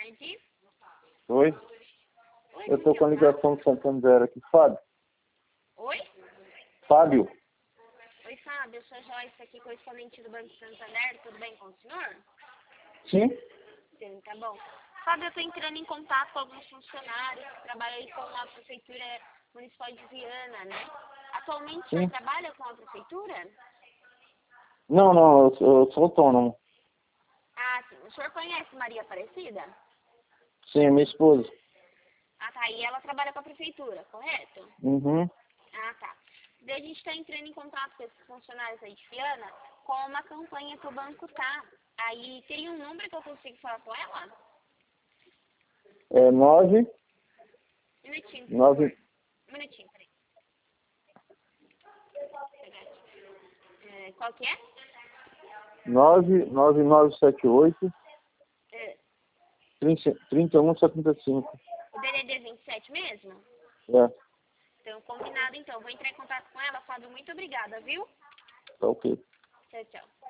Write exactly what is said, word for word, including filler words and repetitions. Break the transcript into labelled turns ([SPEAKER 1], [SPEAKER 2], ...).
[SPEAKER 1] tarde.
[SPEAKER 2] Oi?
[SPEAKER 1] Oi,
[SPEAKER 2] Eu tô
[SPEAKER 1] como
[SPEAKER 2] com a
[SPEAKER 1] que eu
[SPEAKER 2] ligação do Santander aqui. Fábio?
[SPEAKER 1] falo? Oi?
[SPEAKER 2] Fábio?
[SPEAKER 1] Oi, Fábio, eu sou a Joyce aqui, correspondente do Banco Santander. Tudo bem com o senhor?
[SPEAKER 2] Sim?
[SPEAKER 1] Sim, tá bom. Fábio, eu tô entrando em contato com alguns funcionários que trabalham aí com a Prefeitura Municipal de Viana, né? Atualmente o senhor
[SPEAKER 2] Sim.
[SPEAKER 1] trabalha com a Prefeitura?
[SPEAKER 2] Não, não, eu, sou- eu sou autônomo.
[SPEAKER 1] Ah, sim. O senhor conhece Maria Aparecida?
[SPEAKER 2] Sim, é minha esposa.
[SPEAKER 1] Ah, tá. E ela trabalha com a Prefeitura, correto?
[SPEAKER 2] Uhum.
[SPEAKER 1] Ah, tá. Daí a gente está entrando em contato com esses funcionários aí de Viana com uma campanha que o banco tá. Aí teria um número que eu consigo falar com ela?
[SPEAKER 2] É nove,
[SPEAKER 1] Um minutinho, por favor.
[SPEAKER 2] nove,
[SPEAKER 1] Um minutinho, peraí. Vou pegar aqui. É, qual que é?
[SPEAKER 2] nove, nove, nove, sete, oito,
[SPEAKER 1] É,
[SPEAKER 2] trinta, trinta e um, setenta e cinco.
[SPEAKER 1] o D D D vinte e sete mesmo?
[SPEAKER 2] É,
[SPEAKER 1] Então, combinado então. Vou entrar em contato com ela. Fábio, muito obrigada, viu?
[SPEAKER 2] tá ok.
[SPEAKER 1] Tchau, tchau.